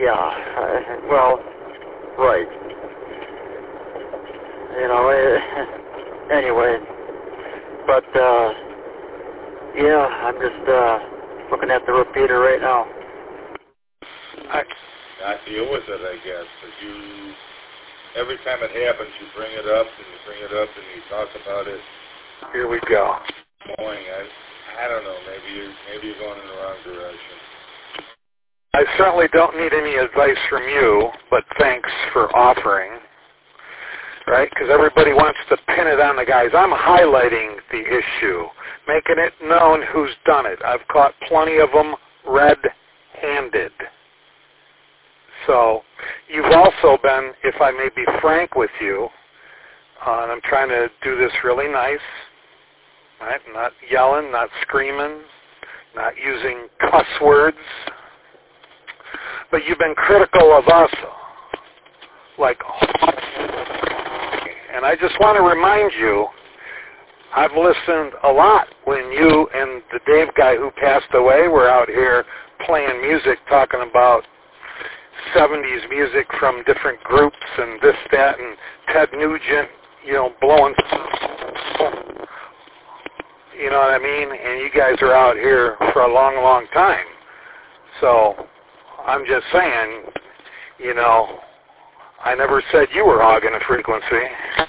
well, right. You know, anyway, but, yeah, I'm just, looking at the repeater right now. I deal with it, I guess. Every time it happens, you bring it up, and you bring it up, and you talk about it. Here we go. Going, I don't know, maybe you're going in the wrong direction. I certainly don't need any advice from you, but thanks for offering, right? Because everybody wants to pin it on the guys. I'm highlighting the issue, making it known who's done it. I've caught plenty of them red-handed. So you've also been, if I may be frank with you, and I'm trying to do this really nice, right? Not yelling, not screaming, not using cuss words. But you've been critical of us, like, and I just want to remind you, I've listened a lot when you and the Dave guy who passed away were out here playing music, talking about 70s music from different groups and this, that, and Ted Nugent, you know, blowing, you know what I mean? And you guys are out here for a long, long time. So I'm just saying, you know, I never said you were hogging a frequency.